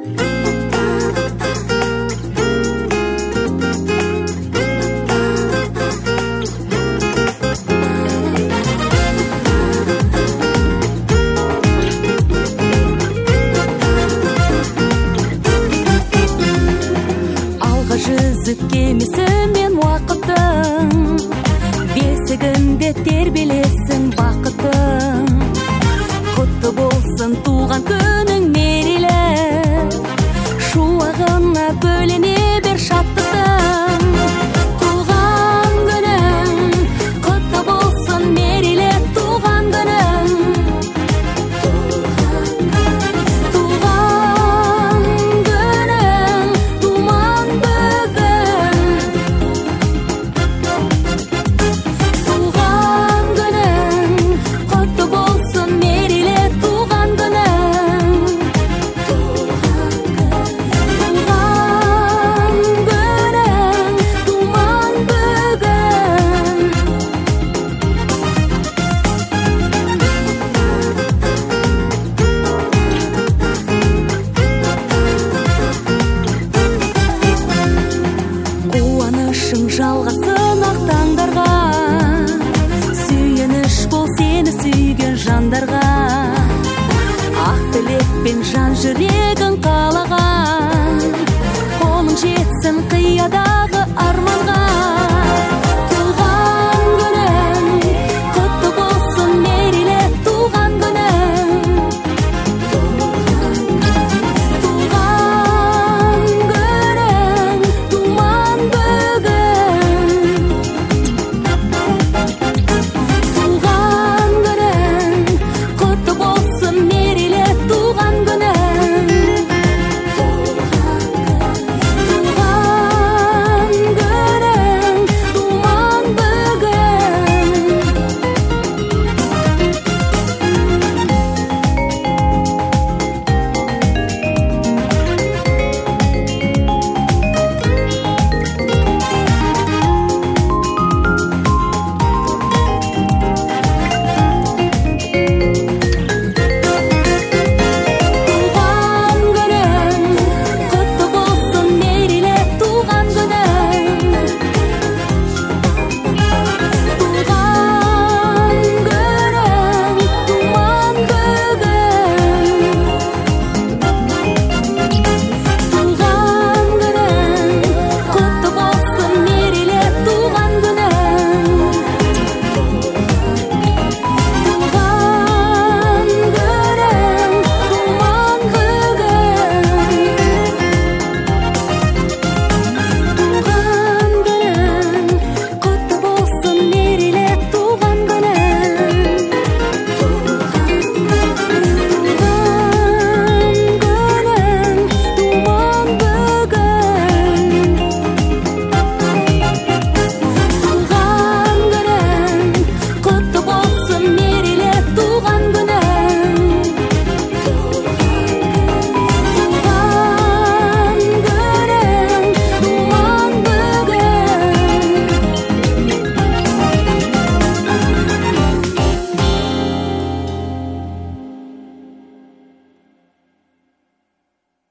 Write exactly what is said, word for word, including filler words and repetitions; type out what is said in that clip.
Жүзіп кемесімен уақыттың, бесігінде тербелесің бақытың. Құтты болсын туған күнің мерейлі, шуағына бөлене бер шаттықтың. Туған күнің, құтты болсын мерейлі туған күнің. Туған күнің, туман жалғасын ақ таңдарға, сүйеніш бол сені сүйген жандарға. Ақ тілекпен жан жүрегін қалаған, қолың жетсін қиядағы